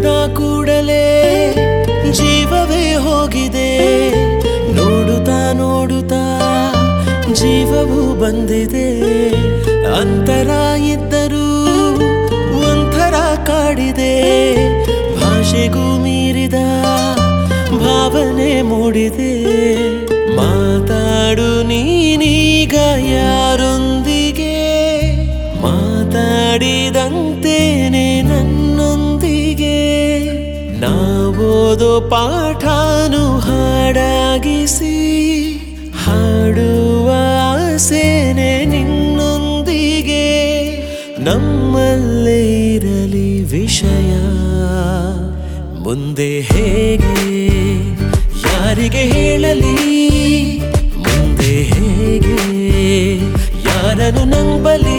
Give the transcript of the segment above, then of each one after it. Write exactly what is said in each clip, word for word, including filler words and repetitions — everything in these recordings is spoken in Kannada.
ಕೂಡಲೇ ಜೀವವೇ ಹೋಗಿದೆ. ನೋಡುತ್ತಾ ನೋಡುತ್ತಾ ಜೀವವು ಬಂದಿದೆ. ಅಂತರ ಇದ್ದರೂ ಒಂಥರ ಕಾಡಿದೆ. ಭಾಷೆಗೂ ಮೀರಿದ ಭಾವನೆ ಮೂಡಿದೆ. ಮಾತಾಡು ನೀನೀಗ ಯಾರೊಂದಿಗೆ, ಮಾತಾಡಿದಂತೇನೆ ನನ್ನೊಂದಿಗೆ. ನಾವೋದೋ ಪಾಠನು ಹಾಡಾಗಿಸಿ ಹಾಡುವ ಆಸೆನೆ ನಿನ್ನೊಂದಿಗೆ. ನಮ್ಮಲ್ಲೇ ಇರಲಿ ವಿಷಯ, ಮುಂದೆ ಹೇಗೆ ಯಾರಿಗೆ ಹೇಳಲಿ, ಮುಂದೆ ಹೇಗೆ ಯಾರನ್ನು ನಂಬಲಿ.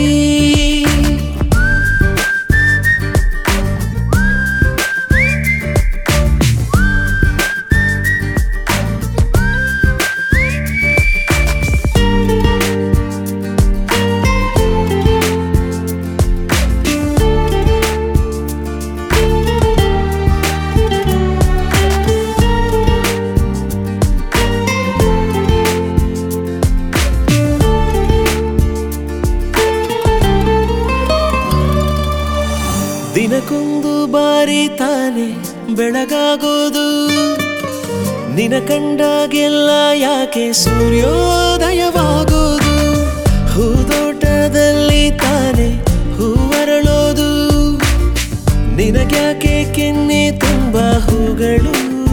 ದಿನಕ್ಕೊಂದು ಬಾರಿ ತಾನೆ ಬೆಳಗಾಗೋದು. ನಿನ ಕಂಡಾಗೆಲ್ಲ ಯಾಕೆ ಸೂರ್ಯೋದಯವಾಗೋದು. ಹೂದೋಟದಲ್ಲಿ ತಾನೆ ಹೂವರಳೋದು. ನಿನಗ್ಯಾಕೆ ಕೆನ್ನೆ ತುಂಬ ಹೂಗಳು.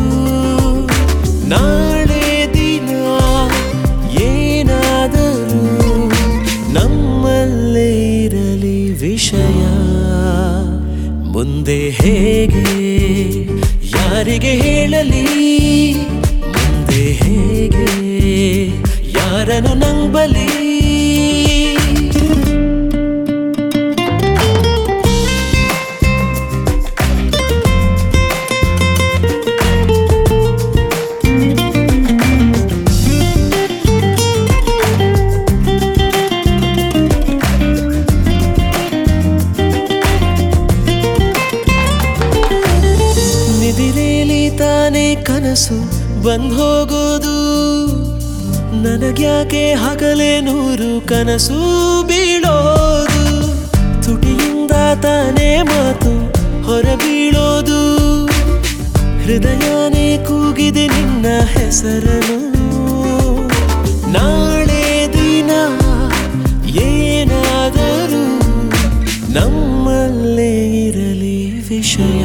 ನಾಳೆ ದಿನ ಏನಾದರೂ ನಮ್ಮಲ್ಲೇ ಇರಲಿ ವಿಷಯ. ಮುಂದೆ ಹೇಗೆ ಯಾರಿಗೆ ಹೇಳಲಿ, ಮುಂದೆ ಹೇಗೆ ಯಾರನ್ನು ನಂಬಲಿ. ತಾನೇ ಕನಸು ಬಂದ್ ಹೋಗೋದು. ನನಗ್ಯಾಕೆ ಹಗಲೇ ನೂರು ಕನಸು ಬೀಳೋದು. ತುಟಿಯಿಂದ ತಾನೇ ಮಾತು ಹೊರ ಬೀಳೋದು. ಹೃದಯನೇ ಕೂಗಿದೆ ನಿನ್ನ ಹೆಸರನು. ನಾಳೆ ದಿನ ಏನಾದರೂ ನಮ್ಮಲ್ಲೇ ಇರಲಿ ವಿಷಯ.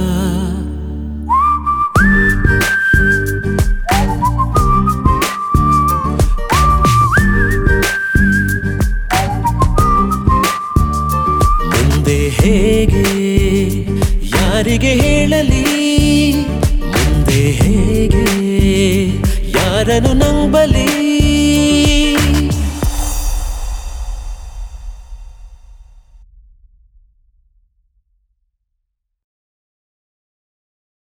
ಹೇಗೆ ಯಾರಿಗೆ ಹೇಳಲಿ, ಮುಂದೆ ಹೇಗೆ ಯಾರನ್ನು ನಂಬಲಿ.